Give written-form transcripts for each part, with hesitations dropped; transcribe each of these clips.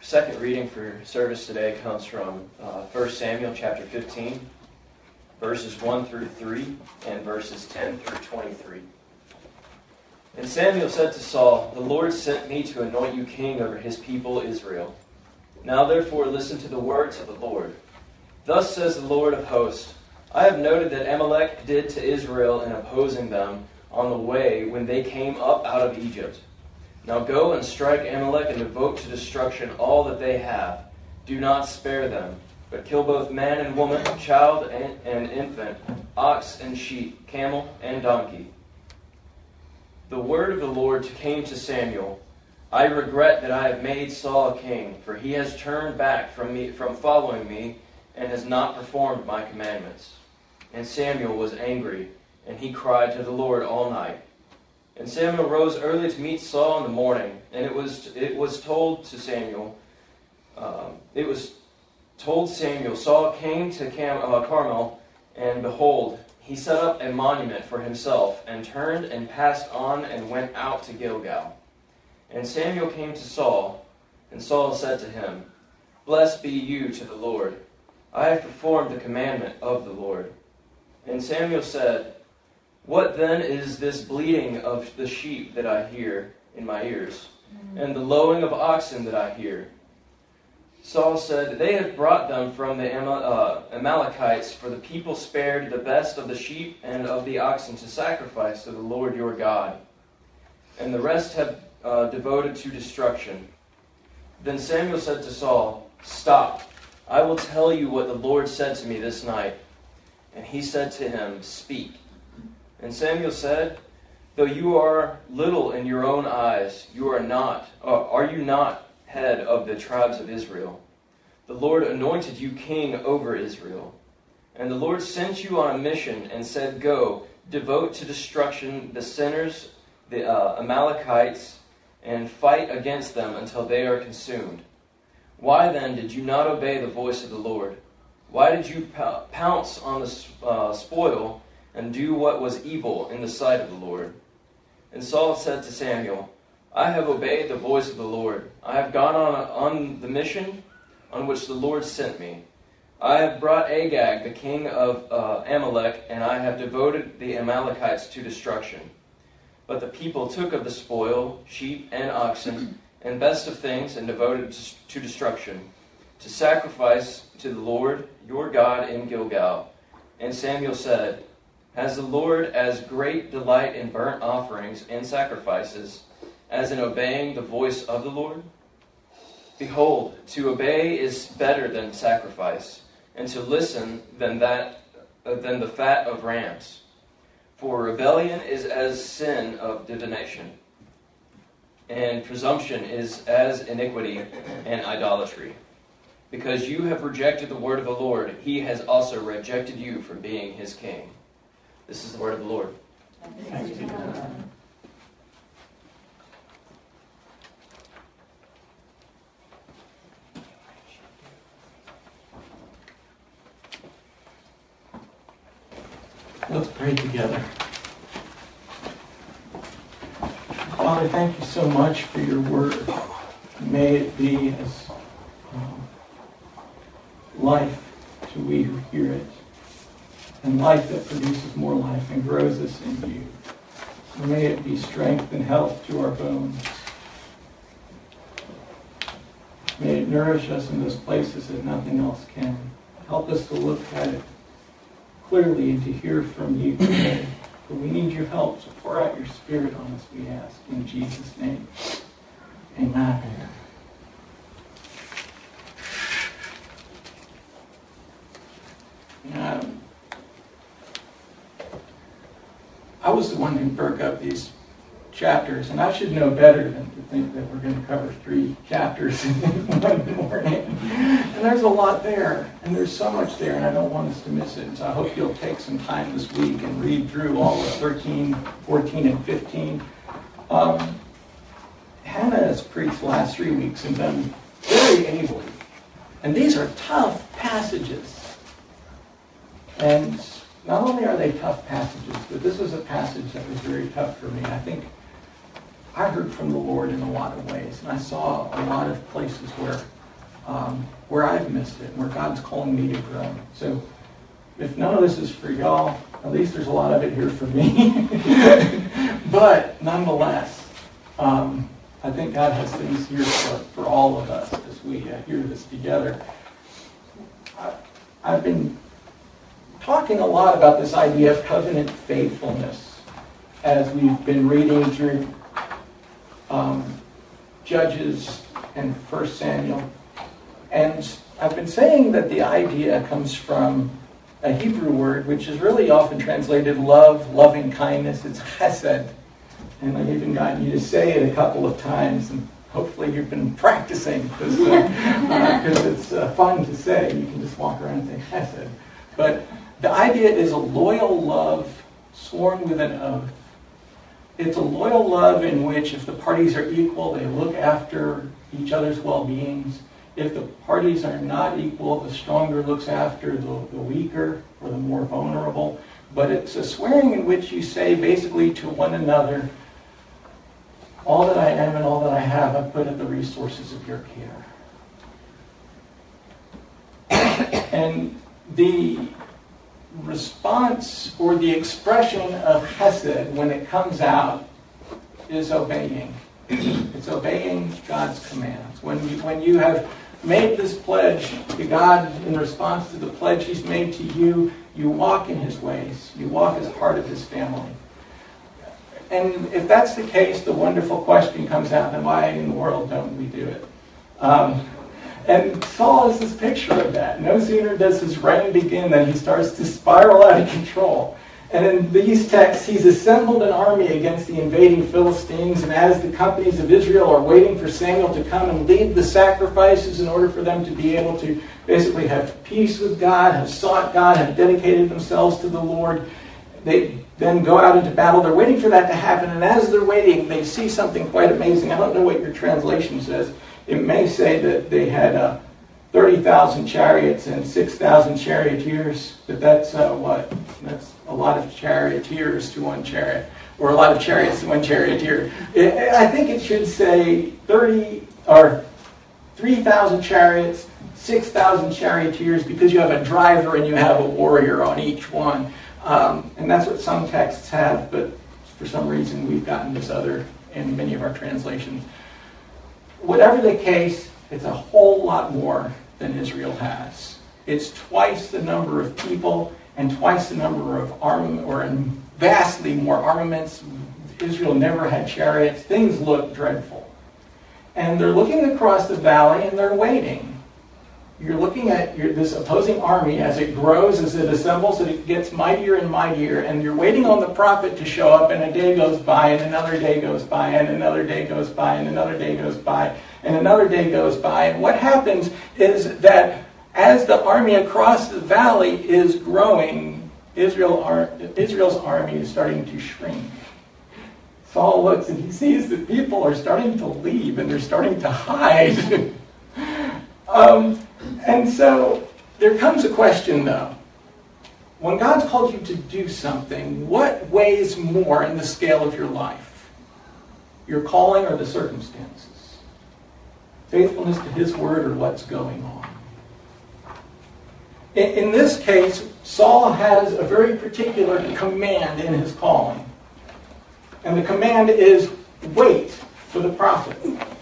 second reading for service today comes from 1 Samuel chapter 15, verses 1 through 3, and verses 10 through 23. And Samuel said to Saul, "The Lord sent me to anoint you king over his people Israel. Now therefore listen to the words of the Lord. Thus says the Lord of hosts, I have noted that Amalek did to Israel in opposing them on the way when they came up out of Egypt. Now go and strike Amalek and devote to destruction all that they have. Do not spare them, but kill both man and woman, child and infant, ox and sheep, camel and donkey." The word of the Lord came to Samuel. "I regret that I have made Saul a king, for he has turned back from following me and has not performed my commandments." And Samuel was angry, and he cried to the Lord all night. And Samuel rose early to meet Saul in the morning, and it was told Samuel, Saul came to Carmel, and behold, he set up a monument for himself, and turned and passed on and went out to Gilgal. And Samuel came to Saul, and Saul said to him, "Blessed be you to the Lord. I have performed the commandment of the Lord." And Samuel said, "What then is this bleating of the sheep that I hear in my ears, and the lowing of oxen that I hear?" Saul said, "They have brought them from the Amalekites, for the people spared the best of the sheep and of the oxen to sacrifice to the Lord your God, and the rest have devoted to destruction." Then Samuel said to Saul, "Stop, I will tell you what the Lord said to me this night." And he said to him, "Speak." And Samuel said, "Though you are little in your own eyes, are you not head of the tribes of Israel? The Lord anointed you king over Israel. And the Lord sent you on a mission and said, 'Go, devote to destruction the sinners, the Amalekites, and fight against them until they are consumed.' Why then did you not obey the voice of the Lord? Why did you pounce on the spoil and do what was evil in the sight of the Lord?" And Saul said to Samuel, "I have obeyed the voice of the Lord. I have gone on the mission on which the Lord sent me. I have brought Agag, the king of Amalek, and I have devoted the Amalekites to destruction. But the people took of the spoil, sheep and oxen, and best of things, and devoted to destruction, to sacrifice to the Lord your God in Gilgal." And Samuel said, "Has the Lord as great delight in burnt offerings and sacrifices as in obeying the voice of the Lord? Behold, to obey is better than sacrifice, and to listen than the fat of rams. For rebellion is as sin of divination, and presumption is as iniquity and idolatry. Because you have rejected the word of the Lord, he has also rejected you from being his king." This is the word of the Lord. Thanks be to God. Let's pray together. Father, thank you so much for your word. May it be as life to we who hear it, and life that produces more life and grows us in you. May it be strength and health to our bones. May it nourish us in those places that nothing else can. Help us to look at it clearly and to hear from you today. For we need your help, so pour out your Spirit on us, we ask. In Jesus' name, amen. I was the one who broke up these chapters, and I should know better than to think that we're going to cover 3 chapters in one morning. And there's a lot there, and there's so much there, and I don't want us to miss it. And so I hope you'll take some time this week and read through all of 13, 14, and 15. Hannah has preached the last 3 weeks and done very ably. And these are tough passages. And not only are they tough passages, but this is a passage that was very tough for me. I think I heard from the Lord in a lot of ways, and I saw a lot of places where where I've missed it, where God's calling me to grow. So if none of this is for y'all, at least there's a lot of it here for me. But nonetheless, I think God has things here for all of us as we hear this together. I've been talking a lot about this idea of covenant faithfulness as we've been reading through Judges and 1 Samuel. And I've been saying that the idea comes from a Hebrew word, which is really often translated love, loving kindness. It's chesed. And I've even gotten you to say it a couple of times, and hopefully you've been practicing, because it's fun to say. You can just walk around and say chesed. But the idea is a loyal love sworn with an oath. It's a loyal love in which, if the parties are equal, they look after each other's well-beings. If the parties are not equal, the stronger looks after the weaker or the more vulnerable. But it's a swearing in which you say basically to one another, all that I am and all that I have, I put at the resources of your care. And the response or the expression of chesed when it comes out is obeying. It's obeying God's commands. When you have made this pledge to God in response to the pledge He's made to you, you walk in His ways. You walk as part of His family. And if that's the case, the wonderful question comes out, then why in the world don't we do it? And Saul is this picture of that. No sooner does his reign begin than he starts to spiral out of control. And in these texts, he's assembled an army against the invading Philistines, and as the companies of Israel are waiting for Samuel to come and lead the sacrifices in order for them to be able to basically have peace with God, have sought God, have dedicated themselves to the Lord, they then go out into battle. They're waiting for that to happen, and as they're waiting, they see something quite amazing. I don't know what your translation says. It may say that they had 30,000 chariots and 6,000 charioteers, but that's what? That's a lot of charioteers to one chariot, or a lot of chariots to one charioteer. I think it should say 3,000 chariots, 6,000 charioteers, because you have a driver and you have a warrior on each one. And that's what some texts have, but for some reason we've gotten this other in many of our translations. Whatever the case, it's a whole lot more than Israel has. It's twice the number of people and twice the number of armament, or vastly more armaments. Israel never had chariots. Things look dreadful. And they're looking across the valley and they're waiting. You're looking at this opposing army as it grows, as it assembles, and it gets mightier and mightier, and you're waiting on the prophet to show up, and a day goes by, and another day goes by, and another day goes by, and another day goes by, and another day goes by. And what happens is that as the army across the valley is growing, Israel's army is starting to shrink. Saul looks and he sees that people are starting to leave, and they're starting to hide. And so there comes a question, though. When God's called you to do something, what weighs more in the scale of your life? Your calling or the circumstances? Faithfulness to His word or what's going on? In this case, Saul has a very particular command in his calling. And the command is, wait for the prophet.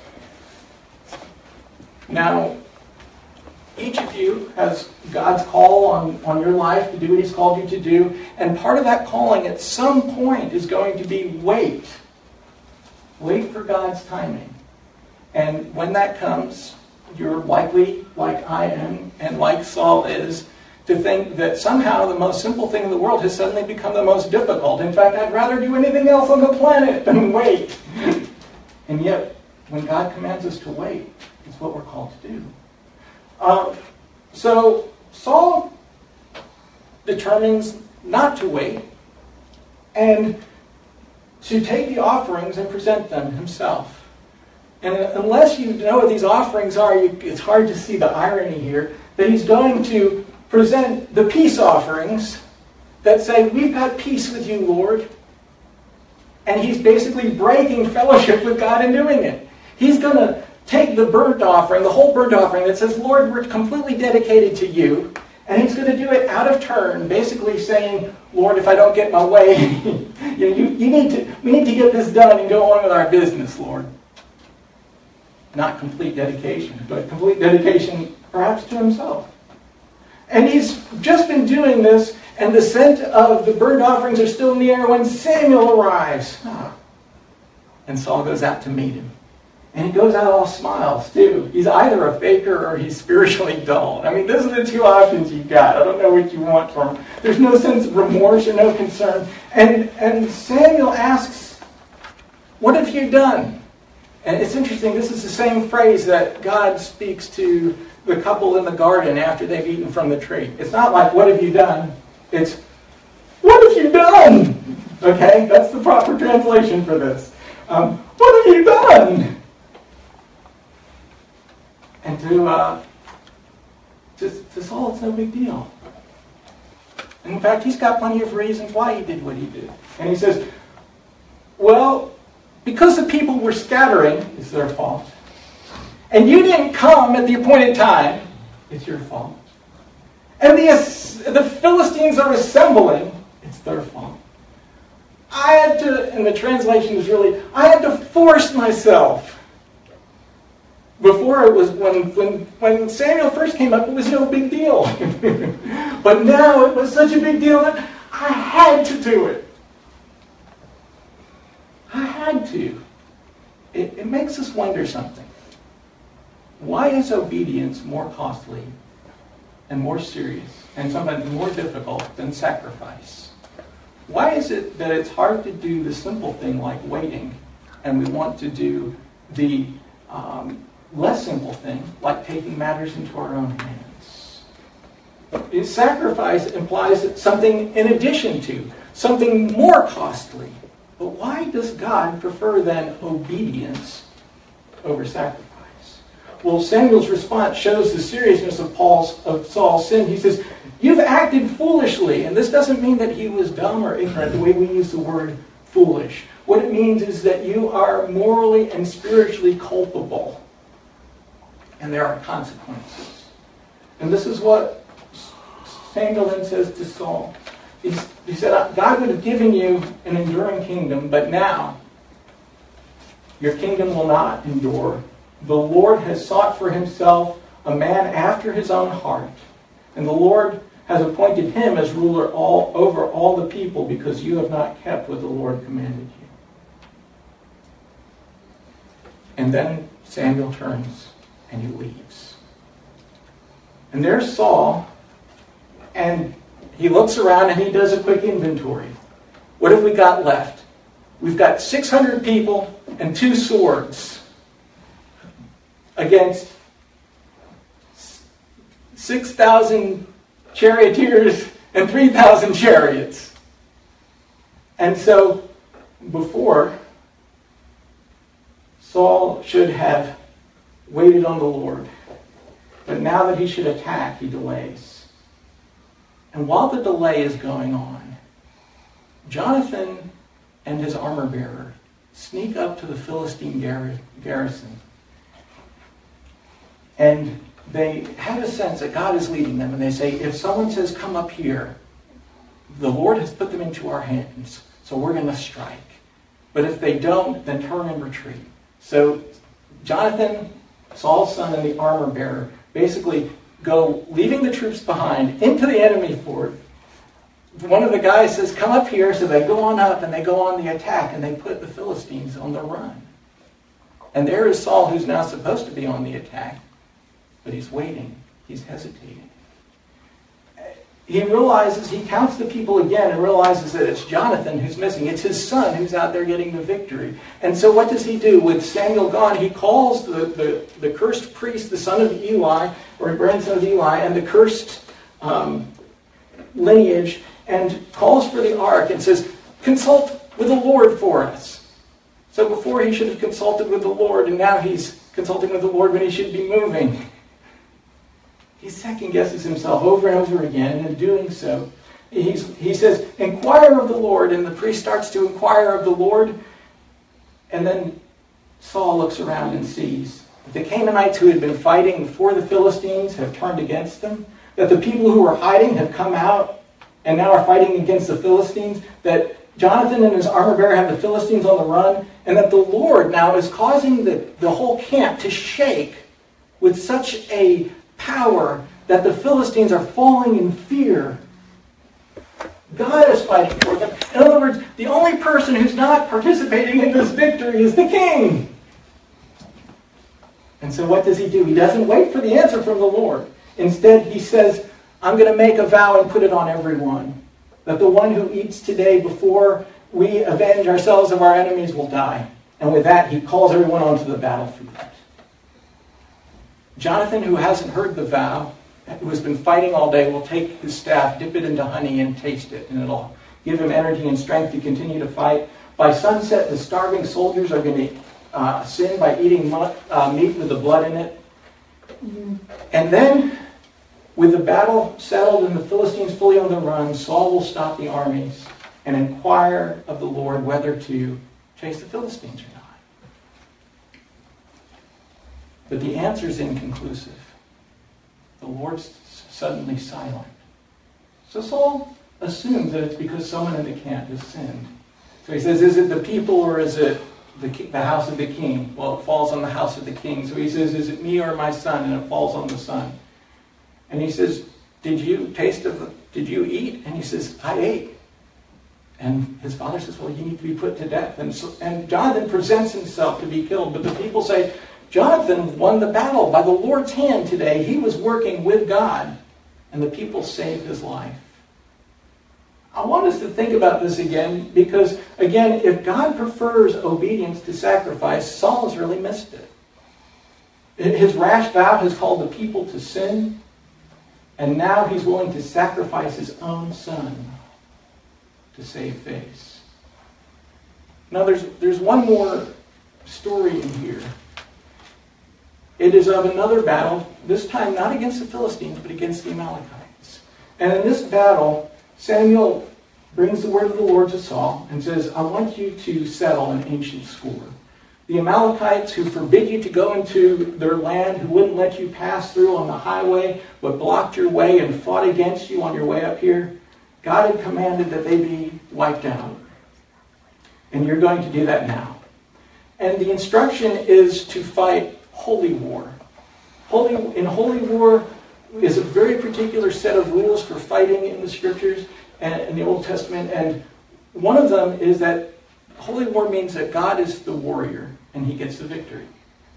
Now, each of you has God's call on your life to do what He's called you to do. And part of that calling at some point is going to be wait. Wait for God's timing. And when that comes, you're likely, like I am, and like Saul is, to think that somehow the most simple thing in the world has suddenly become the most difficult. In fact, I'd rather do anything else on the planet than wait. And yet, when God commands us to wait, it's what we're called to do. So Saul determines not to wait and to take the offerings and present them himself. And unless you know what these offerings are, it's hard to see the irony here, that he's going to present the peace offerings that say, we've got peace with you, Lord. And he's basically breaking fellowship with God in doing it. He's going to take the burnt offering, the whole burnt offering that says, Lord, we're completely dedicated to you. And he's going to do it out of turn, basically saying, Lord, if I don't get my way, we need to get this done and go on with our business, Lord. Not complete dedication, but complete dedication perhaps to himself. And he's just been doing this, and the scent of the burnt offerings are still in the air when Samuel arrives. And Saul goes out to meet him. And he goes out all smiles, too. He's either a faker or he's spiritually dull. I mean, those are the two options you've got. I don't know what you want from him. There's no sense of remorse or no concern. And Samuel asks, what have you done? And it's interesting, this is the same phrase that God speaks to the couple in the garden after they've eaten from the tree. It's not like, what have you done? It's, what have you done? Okay, that's the proper translation for this. What have you done? And to Saul, it's no big deal. And in fact, he's got plenty of reasons why he did what he did. And he says, well, because the people were scattering, it's their fault. And you didn't come at the appointed time, it's your fault. And the Philistines are assembling, it's their fault. I had to, and the translation is really, I had to force myself. Before it was, when Samuel first came up, it was no big deal. But now it was such a big deal that I had to do it. I had to. It makes us wonder something. Why is obedience more costly and more serious and sometimes more difficult than sacrifice? Why is it that it's hard to do the simple thing like waiting, and we want to do the less simple thing like taking matters into our own hands? Sacrifice implies something in addition to, something more costly. But why does God prefer then obedience over sacrifice? Well, Samuel's response shows the seriousness of Saul's sin. He says, you've acted foolishly. And this doesn't mean that he was dumb or ignorant, the way we use the word foolish. What it means is that you are morally and spiritually culpable. And there are consequences. And this is what Samuel then says to Saul. He said, God would have given you an enduring kingdom, but now your kingdom will not endure. The Lord has sought for himself a man after his own heart, and the Lord has appointed him as ruler over all the people because you have not kept what the Lord commanded you. And then Samuel turns and he leaves. And there's Saul, and he looks around and he does a quick inventory. What have we got left? We've got 600 people and 2 swords against 6,000 charioteers and 3,000 chariots. And so, before, Saul should have waited on the Lord. But now that he should attack, he delays. And while the delay is going on, Jonathan and his armor bearer sneak up to the Philistine garrison. And they have a sense that God is leading them. And they say, if someone says, come up here, the Lord has put them into our hands, so we're going to strike. But if they don't, then turn and retreat. So Jonathan, Saul's son, and the armor bearer basically go, leaving the troops behind, into the enemy fort. One of the guys says, come up here, so they go on up and they go on the attack, and they put the Philistines on the run. And there is Saul, who's now supposed to be on the attack, but he's waiting. He's hesitating. He realizes, he counts the people again and realizes that it's Jonathan who's missing. It's his son who's out there getting the victory. And so what does he do? With Samuel gone, he calls the cursed priest, the son of Eli, or grandson of Eli, and the cursed lineage, and calls for the ark and says, consult with the Lord for us. So before he should have consulted with the Lord, and now he's consulting with the Lord when he should be moving. He second guesses himself over and over again, and in doing so, he says, inquire of the Lord, and the priest starts to inquire of the Lord, and then Saul looks around and sees that the Canaanites who had been fighting for the Philistines have turned against them, that the people who were hiding have come out and now are fighting against the Philistines, that Jonathan and his armor bearer have the Philistines on the run, and that the Lord now is causing the whole camp to shake with such a power that the Philistines are falling in fear. God is fighting for them. In other words, the only person who's not participating in this victory is the king. And so what does he do? He doesn't wait for the answer from the Lord. Instead, he says, I'm going to make a vow and put it on everyone, that the one who eats today before we avenge ourselves of our enemies will die. And with that, he calls everyone onto the battlefield. Jonathan, who hasn't heard the vow, who has been fighting all day, will take his staff, dip it into honey, and taste it. And it'll give him energy and strength to continue to fight. By sunset, the starving soldiers are going to sin by eating meat with the blood in it. And then, with the battle settled and the Philistines fully on the run, Saul will stop the armies and inquire of the Lord whether to chase the Philistines or not. But the answer is inconclusive. The Lord's suddenly silent. So Saul assumes that it's because someone in the camp has sinned. So he says, is it the people or is it the house of the king? Well, it falls on the house of the king. So he says, is it me or my son? And it falls on the son. And he says, did you eat? And he says, I ate. And his father says, well, you need to be put to death. And Jonathan presents himself to be killed. But the people say, Jonathan won the battle by the Lord's hand today. He was working with God. And the people saved his life. I want us to think about this again because, again, if God prefers obedience to sacrifice, Saul has really missed it. His rash vow has called the people to sin. And now he's willing to sacrifice his own son to save face. Now there's one more story in here. It is of another battle, this time not against the Philistines, but against the Amalekites. And in this battle, Samuel brings the word of the Lord to Saul and says, I want you to settle an ancient score. The Amalekites who forbid you to go into their land, who wouldn't let you pass through on the highway, but blocked your way and fought against you on your way up here, God had commanded that they be wiped out. And you're going to do that now. And the instruction is to fight holy war. In holy war is a very particular set of rules for fighting in the scriptures and in the Old Testament. And one of them is that holy war means that God is the warrior and he gets the victory.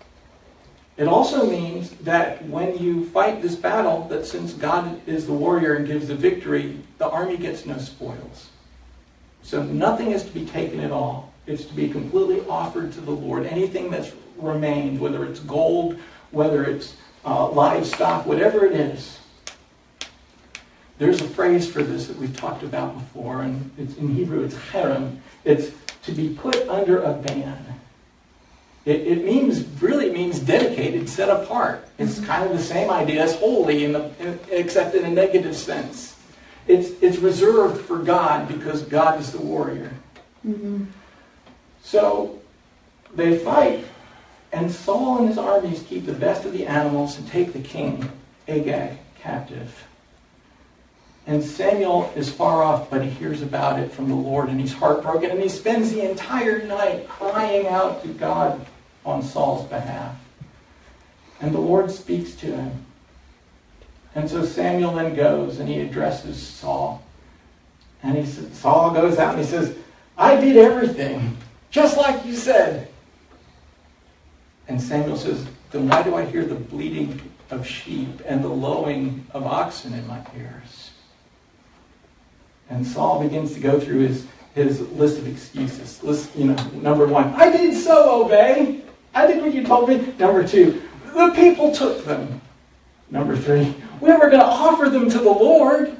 It also means that when you fight this battle, that since God is the warrior and gives the victory, the army gets no spoils. So nothing is to be taken at all. It's to be completely offered to the Lord. Anything that's remained, whether it's gold, whether it's livestock, whatever it is. There's a phrase for this that we've talked about before, and it's in Hebrew it's cherem. It's to be put under a ban. It really means dedicated, set apart. It's kind of the same idea as holy, except in a negative sense. It's reserved for God because God is the warrior. Mm-hmm. So they fight, and Saul and his armies keep the best of the animals and take the king, Agag, captive. And Samuel is far off, but he hears about it from the Lord, and he's heartbroken, and he spends the entire night crying out to God on Saul's behalf. And the Lord speaks to him. And so Samuel then goes, and he addresses Saul. And Saul goes out, and he says, I did everything, just like you said. And Samuel says, then why do I hear the bleating of sheep and the lowing of oxen in my ears? And Saul begins to go through his list of excuses. Number one, I did so obey. I did what you told me. Number two, the people took them. Number three, we were going to offer them to the Lord.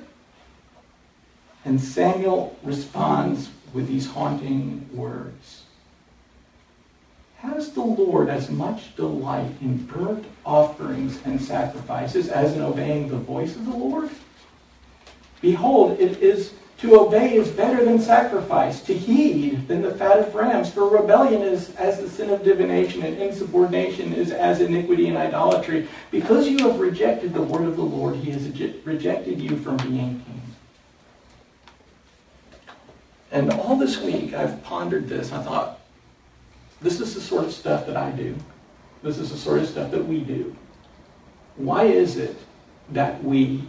And Samuel responds with these haunting words. Has the Lord as much delight in burnt offerings and sacrifices as in obeying the voice of the Lord? Behold, it is To obey is better than sacrifice, to heed than the fat of rams. For rebellion is as the sin of divination, and insubordination is as iniquity and idolatry. Because you have rejected the word of the Lord, he has rejected you from being king. And all this week I've pondered this. I thought, this is the sort of stuff that I do. This is the sort of stuff that we do. Why is it that we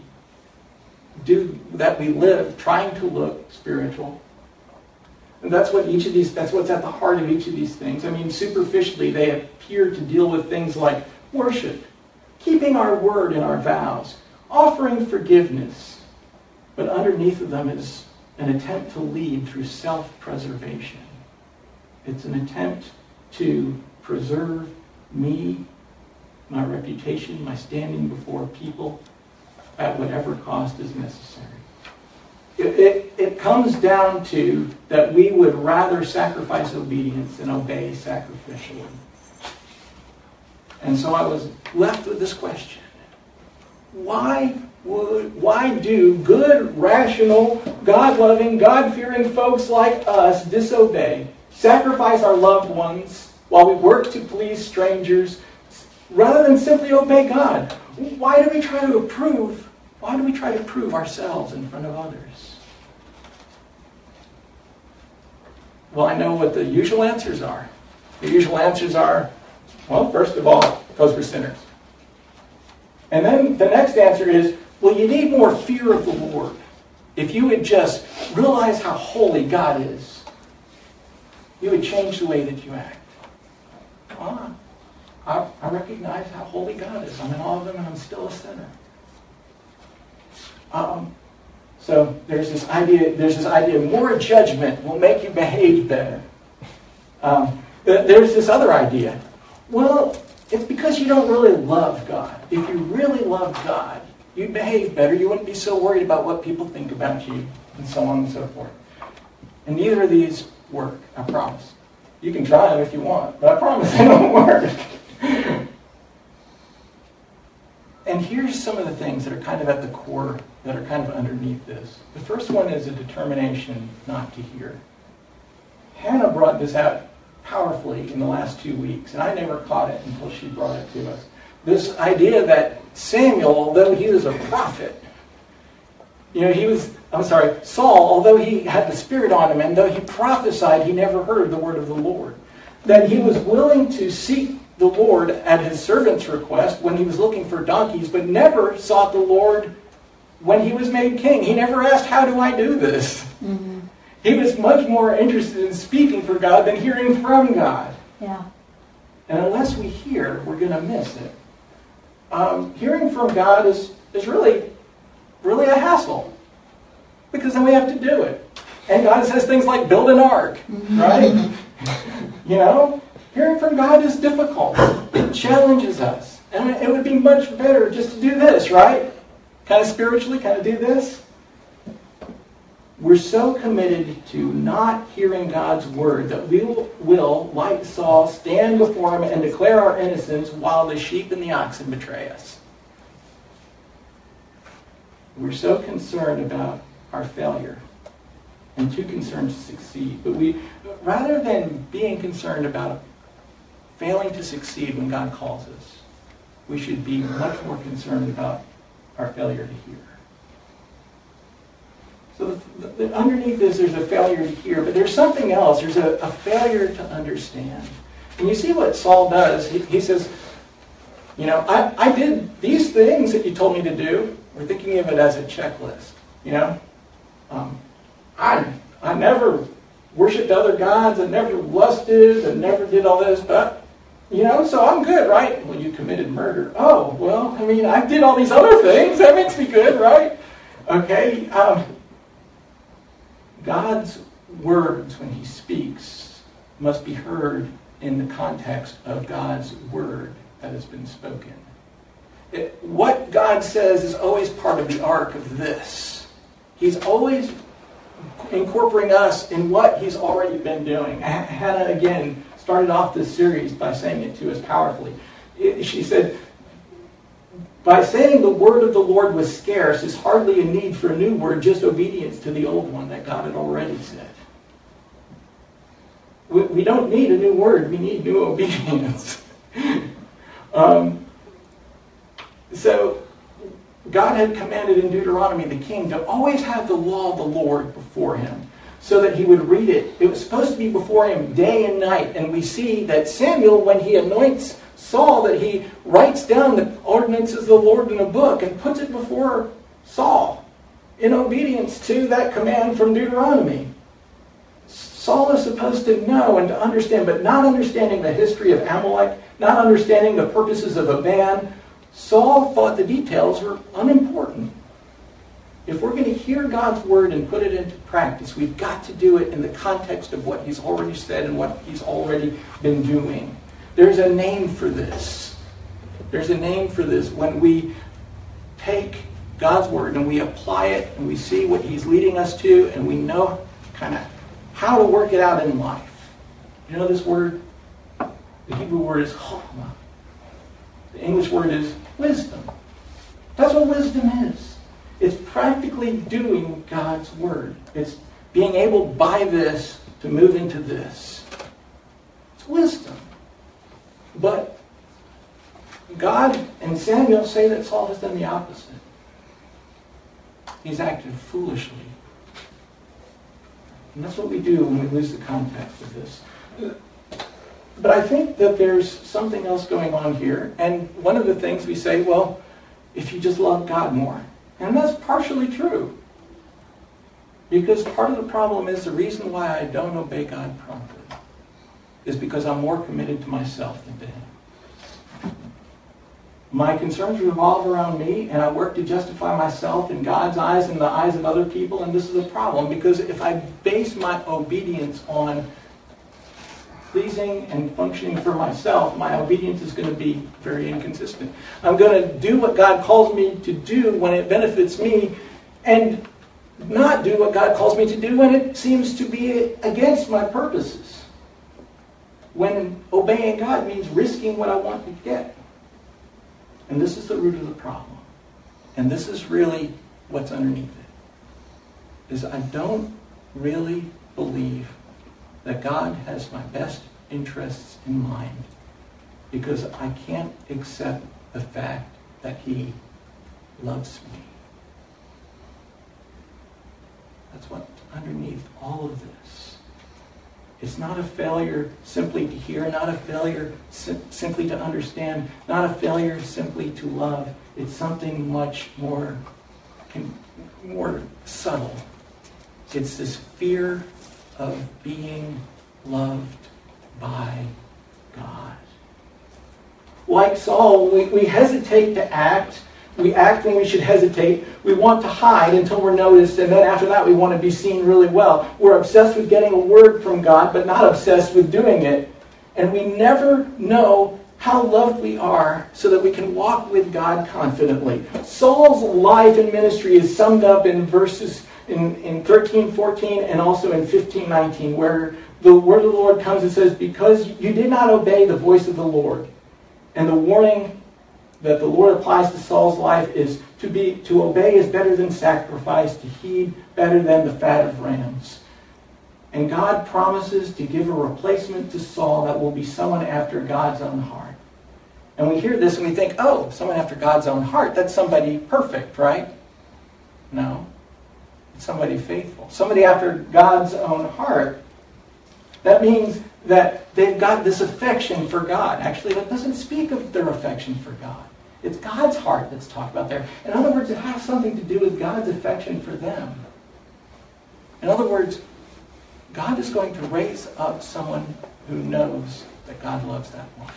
live trying to look spiritual? And that's what's at the heart of each of these things. I mean, superficially, they appear to deal with things like worship, keeping our word and our vows, offering forgiveness. But underneath of them is an attempt to lead through self-preservation. It's an attempt to preserve me, my reputation, my standing before people at whatever cost is necessary. It comes down to that we would rather sacrifice obedience than obey sacrificially. And so I was left with this question. Why do good, rational, God-loving, God-fearing folks like us disobey, sacrifice our loved ones while we work to please strangers, rather than simply obey God? Why do we try to prove ourselves in front of others? Well, I know what the usual answers are. The usual answers are, well, first of all, because we're sinners. And then the next answer is, well, you need more fear of the Lord. If you would just realize how holy God is, you would change the way that you act. Well, I recognize how holy God is. I'm in awe of him and I'm still a sinner. So there's this idea more judgment will make you behave better. There's this other idea. Well, it's because you don't really love God. If you really loved God, you'd behave better. You wouldn't be so worried about what people think about you, and so on and so forth. And neither of these work, I promise. You can try them if you want, but I promise they don't work. And here's some of the things that are kind of at the core, that are kind of underneath this. The first one is a determination not to hear. Hannah brought this out powerfully in the last 2 weeks, and I never caught it until she brought it to us. This idea that Samuel, although he was a prophet, Saul, although he had the Spirit on him, and though he prophesied, he never heard the word of the Lord. That he was willing to seek the Lord at his servant's request when he was looking for donkeys, but never sought the Lord when he was made king. He never asked, how do I do this? Mm-hmm. He was much more interested in speaking for God than hearing from God. Yeah. And unless we hear, we're going to miss it. Hearing from God is really a hassle, because then we have to do it. And God says things like build an ark, right? Hearing from God is difficult. It challenges us. And it would be much better just to do this, right? Kind of spiritually, kind of do this. We're so committed to not hearing God's word that we will, like Saul, stand before him and declare our innocence while the sheep and the oxen betray us. We're so concerned about our failure and too concerned to succeed. But rather than being concerned about failing to succeed when God calls us, we should be much more concerned about our failure to hear. So underneath this, there's a failure to hear, but there's something else. There's a failure to understand. And you see what Saul does. He says, I did these things that you told me to do. We're thinking of it as a checklist. I never worshipped other gods. I never lusted. I never did all this. But, so I'm good, right? Well, you committed murder. Oh, well, I did all these other things. That makes me good, right? Okay. God's words, when he speaks, must be heard in the context of God's word that has been spoken. What God says is always part of the arc of this. He's always incorporating us in what he's already been doing. Hannah, again, started off this series by saying it to us powerfully. She said, By saying the word of the Lord was scarce is hardly a need for a new word, just obedience to the old one that God had already said. We don't need a new word, we need new obedience. So God had commanded in Deuteronomy the king to always have the law of the Lord before him so that he would read it. It was supposed to be before him day and night. And we see that Samuel, when he anoints Saul, that he writes down the ordinances of the Lord in a book and puts it before Saul in obedience to that command from Deuteronomy. Saul is supposed to know and to understand, but not understanding the history of Amalek, not understanding the purposes of a ban, Saul thought the details were unimportant. If we're going to hear God's word and put it into practice, we've got to do it in the context of what he's already said and what he's already been doing. There's a name for this. There's a name for this when we take God's word and we apply it and we see what he's leading us to and we know kind of how to work it out in life. You know this word? The Hebrew word is chokhmah. The English word is wisdom. That's what wisdom is. It's practically doing God's word. It's being able by this to move into this. It's wisdom. But God and Samuel say that Saul has done the opposite. He's acted foolishly. And that's what we do when we lose the context of this. But I think that there's something else going on here. And one of the things we say, well, if you just love God more. And that's partially true. Because part of the problem is the reason why I don't obey God promptly is because I'm more committed to myself than to him. My concerns revolve around me, and I work to justify myself in God's eyes and the eyes of other people, and this is a problem, because if I base my obedience on pleasing and functioning for myself, my obedience is going to be very inconsistent. I'm going to do what God calls me to do when it benefits me, and not do what God calls me to do when it seems to be against my purposes. When obeying God means risking what I want to get. And this is the root of the problem. And this is really what's underneath it. Is I don't really believe that God has my best interests in mind because I can't accept the fact that he loves me. That's what's underneath all of this. It's not a failure simply to hear, not a failure simply to understand, not a failure simply to love. It's something much more subtle. It's this fear of being loved by God. Like Saul, we hesitate to act. We act when we should hesitate. We want to hide until we're noticed, and then after that we want to be seen really well. We're obsessed with getting a word from God, but not obsessed with doing it. And we never know how loved we are so that we can walk with God confidently. Saul's life and ministry is summed up in verses in 13, 14, and also in 15, 19, where the word of the Lord comes and says, because you did not obey the voice of the Lord. And the warning that the Lord applies to Saul's life is to obey is better than sacrifice, to heed better than the fat of rams. And God promises to give a replacement to Saul that will be someone after God's own heart. And we hear this and we think, oh, someone after God's own heart, that's somebody perfect, right? No. It's somebody faithful. Somebody after God's own heart. That means that they've got this affection for God. Actually, that doesn't speak of their affection for God. It's God's heart that's talked about there. In other words, it has something to do with God's affection for them. In other words, God is going to raise up someone who knows that God loves that one.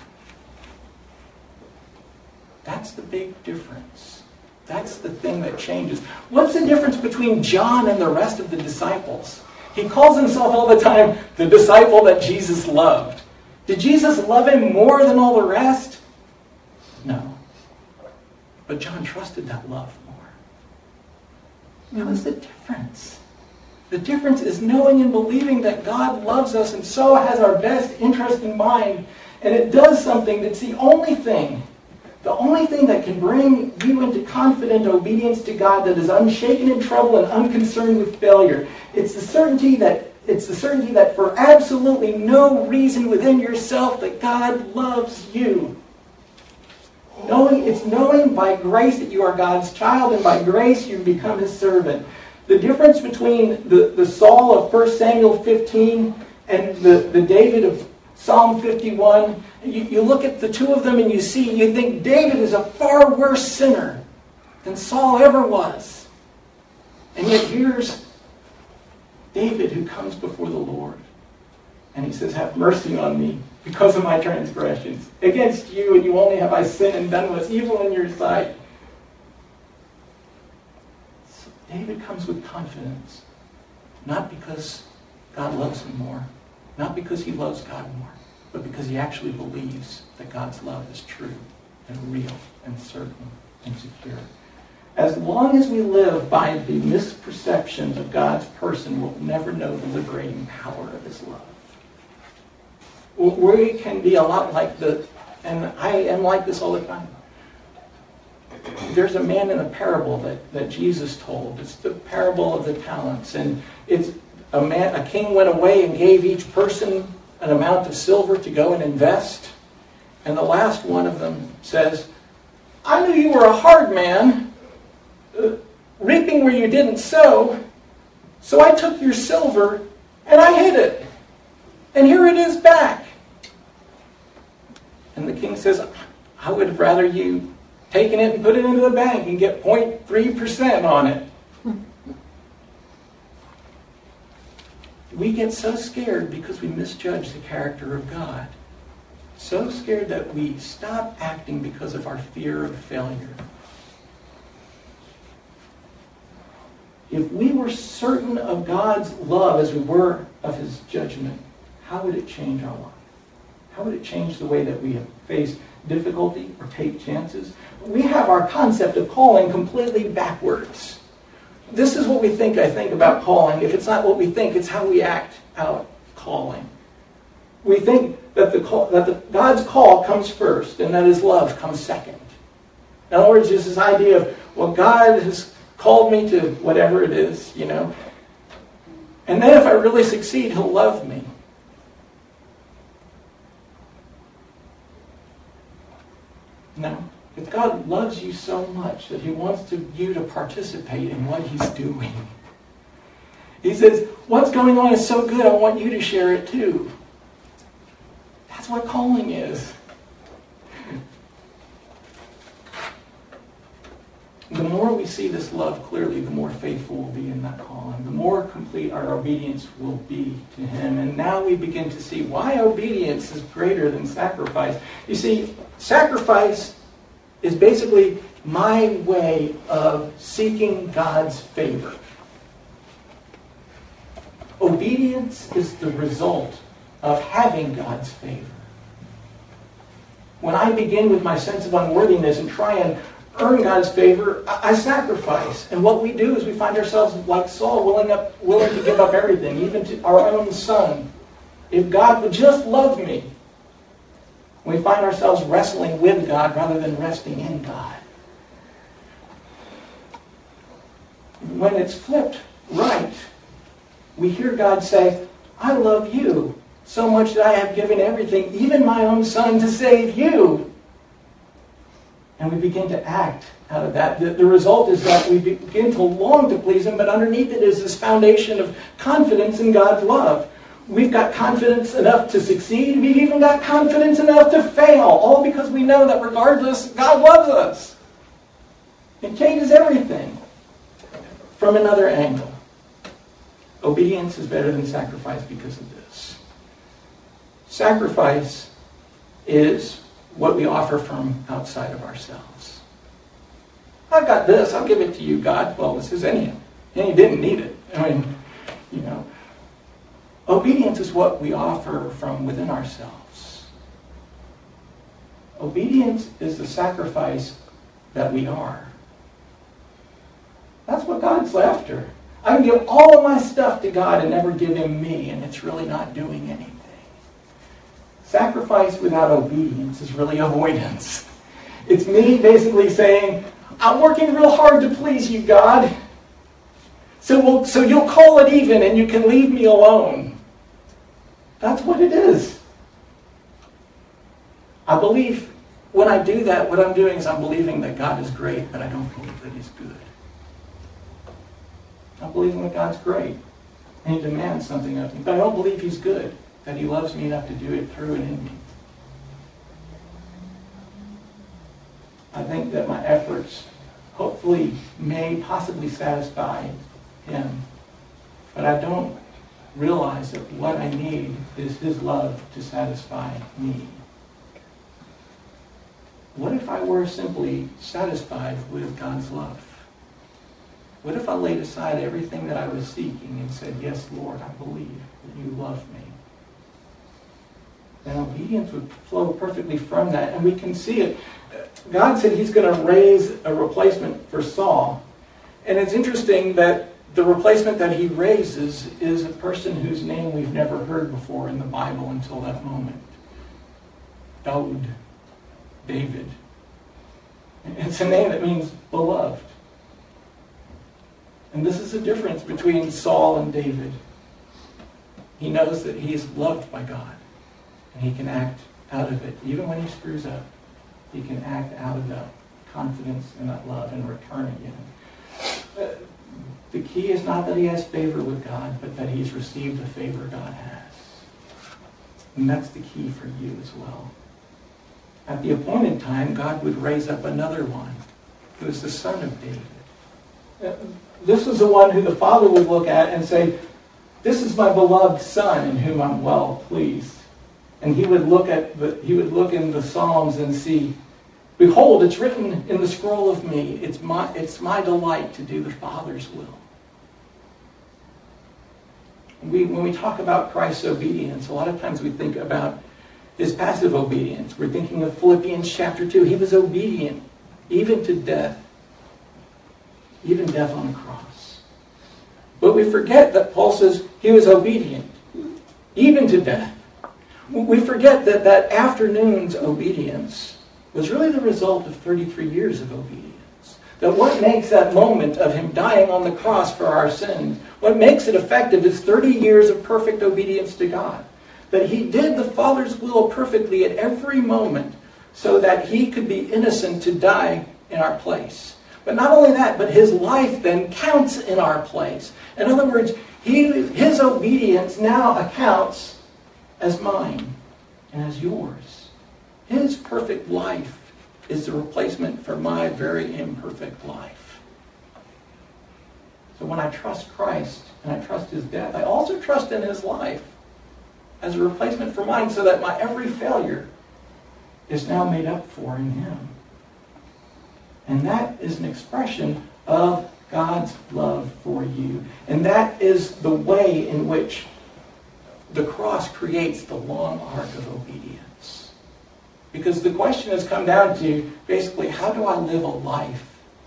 That's the big difference. That's the thing that changes. What's the difference between John and the rest of the disciples? He calls himself all the time the disciple that Jesus loved. Did Jesus love him more than all the rest? No. But John trusted that love more. Now, what's the difference? The difference is knowing and believing that God loves us and so has our best interest in mind. And it does something that's the only thing only thing that can bring you into confident obedience to God that is unshaken in trouble and unconcerned with failure. It's the certainty that for absolutely no reason within yourself that God loves you. It's knowing by grace that you are God's child, and by grace you become His servant. The difference between the Saul of 1 Samuel 15 and the David of Psalm 51, you look at the two of them and you think David is a far worse sinner than Saul ever was. And yet here's David who comes before the Lord. And he says, have mercy on me because of my transgressions. Against you and you only have I sinned and done what's evil in your sight. So David comes with confidence. Not because God loves him more. Not because he loves God more. But because he actually believes that God's love is true and real and certain and secure. As long as we live by the misperceptions of God's person, we'll never know the liberating power of His love. We can be a lot like and I am like this all the time. There's a man in a parable that Jesus told. It's the parable of the talents. And it's a king went away and gave each person an amount of silver to go and invest. And the last one of them says, I knew you were a hard man, reaping where you didn't sow, so I took your silver and I hid it. And here it is back. And the king says, I would have rather you taken it and put it into the bank and get 0.3% on it. We get so scared because we misjudge the character of God. So scared that we stop acting because of our fear of failure. If we were certain of God's love as we were of His judgment, how would it change our life? How would it change the way that we face difficulty or take chances? We have our concept of calling completely backwards. This is what we think, I think, about calling. If it's not what we think, it's how we act out calling. We think that God's call comes first and that His love comes second. In other words, there's this idea of, well, God has called me to whatever it is, and then if I really succeed, He'll love me. No. If God loves you so much that He wants you to participate in what He's doing. He says, what's going on is so good, I want you to share it too. That's what calling is. The more we see this love clearly, the more faithful we'll be in that calling. The more complete our obedience will be to Him. And now we begin to see why obedience is greater than sacrifice. You see, sacrifice is basically my way of seeking God's favor. Obedience is the result of having God's favor. When I begin with my sense of unworthiness and try and earn God's favor, I sacrifice. And what we do is we find ourselves like Saul, willing to give up everything, even to our own son. If God would just love me. We find ourselves wrestling with God rather than resting in God. When it's flipped right, we hear God say, I love you so much that I have given everything, even my own son, to save you. And we begin to act out of that. The result is that we begin to long to please Him, but underneath it is this foundation of confidence in God's love. We've got confidence enough to succeed. We've even got confidence enough to fail, all because we know that regardless, God loves us. It changes everything from another angle. Obedience is better than sacrifice because of this. Sacrifice is what we offer from outside of ourselves. I've got this, I'll give it to you, God. Well, this is anyhow. And He didn't need it. Obedience is what we offer from within ourselves. Obedience is the sacrifice that we are. That's what God's after. I can give all of my stuff to God and never give Him me, and it's really not doing anything. Sacrifice without obedience is really avoidance. It's me basically saying, I'm working real hard to please you, God. So you'll call it even and you can leave me alone. That's what it is. I believe when I do that, what I'm doing is I'm believing that God is great, but I don't believe that He's good. I'm believing that God's great and He demands something of me, but I don't believe He's good, that He loves me enough to do it through and in me. I think that my efforts hopefully may possibly satisfy Him, but I don't realize that what I need is His love to satisfy me. What if I were simply satisfied with God's love? What if I laid aside everything that I was seeking and said, yes, Lord, I believe that you love me? And obedience would flow perfectly from that, and we can see it. God said He's going to raise a replacement for Saul. And it's interesting that the replacement that He raises is a person whose name we've never heard before in the Bible until that moment. David. It's a name that means beloved. And this is the difference between Saul and David. He knows that he's loved by God, and he can act out of it. Even when he screws up, he can act out of that confidence and that love and return again. The key is not that he has favor with God, but that he's received the favor God has. And that's the key for you as well. At the appointed time, God would raise up another one, who is the son of David. This is the one who the Father would look at and say, this is my beloved Son in whom I'm well pleased. And he would look in the Psalms and see, behold, it's written in the scroll of me, it's my delight to do the Father's will. When we talk about Christ's obedience, a lot of times we think about His passive obedience. We're thinking of Philippians chapter 2. He was obedient, even to death. Even death on the cross. But we forget that Paul says he was obedient, even to death. We forget that afternoon's obedience was really the result of 33 years of obedience. That what makes that moment of Him dying on the cross for our sins, what makes it effective is 30 years of perfect obedience to God. That He did the Father's will perfectly at every moment so that He could be innocent to die in our place. But not only that, but His life then counts in our place. In other words, His obedience now accounts as mine and as yours. His perfect life is the replacement for my very imperfect life. So when I trust Christ and I trust His death, I also trust in His life as a replacement for mine, so that my every failure is now made up for in Him. And that is an expression of God's love for you. And that is the way in which the cross creates the long arc of obedience. Because the question has come down to, basically, how do I live a life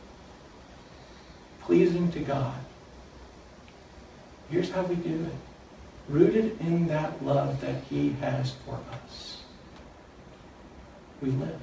pleasing to God? Here's how we do it. Rooted in that love that He has for us. We live.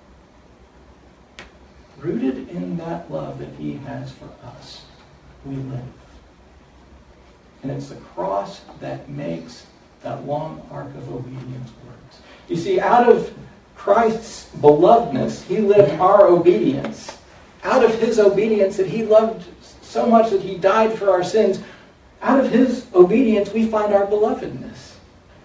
Rooted in that love that He has for us, we live. And it's the cross that makes that long arc of obedience works. You see, out of Christ's belovedness, He lived our obedience. Out of His obedience that He loved so much that He died for our sins, out of His obedience we find our belovedness.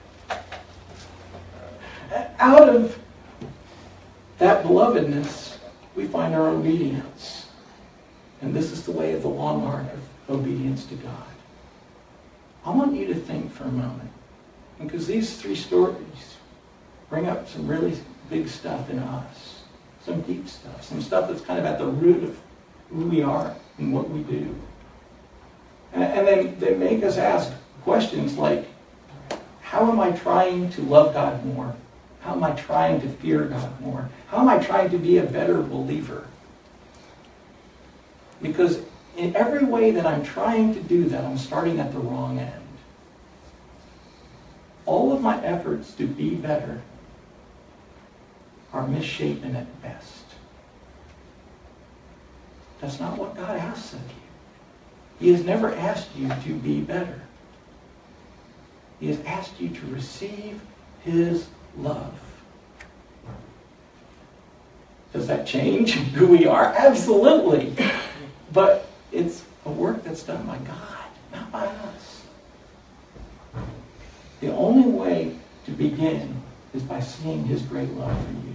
Out of that belovedness we find our obedience. And this is the way of the long arc of obedience to God. I want you to think for a moment, because these three stories bring up some really big stuff in us. Some deep stuff. Some stuff that's kind of at the root of who we are and what we do. And then they make us ask questions like, how am I trying to love God more? How am I trying to fear God more? How am I trying to be a better believer? Because in every way that I'm trying to do that, I'm starting at the wrong end. All of my efforts to be better are misshapen at best. That's not what God asks of you. He has never asked you to be better. He has asked you to receive His love. Does that change who we are? Absolutely. But it's a work that's done by God, not by us. The only way to begin is by seeing His great love for you.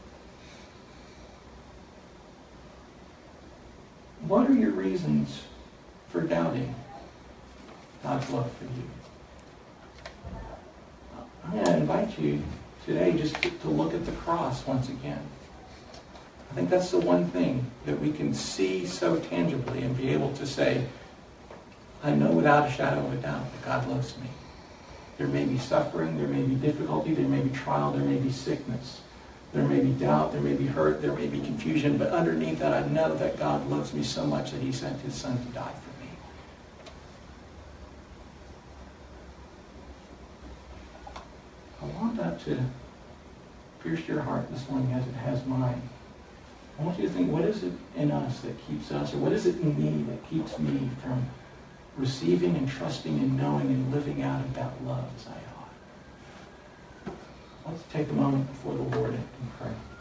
What are your reasons for doubting God's love for you? I'm going to invite you today just to look at the cross once again. I think that's the one thing that we can see so tangibly and be able to say, I know without a shadow of a doubt that God loves me. There may be suffering, there may be difficulty, there may be trial, there may be sickness. There may be doubt, there may be hurt, there may be confusion, but underneath that I know that God loves me so much that He sent His Son to die for me. I want that to pierce your heart this morning as it has mine. I want you to think, what is it in us that keeps us, or what is it in me that keeps me from receiving and trusting and knowing and living out of that love as I ought? Let's take a moment before the Lord and pray.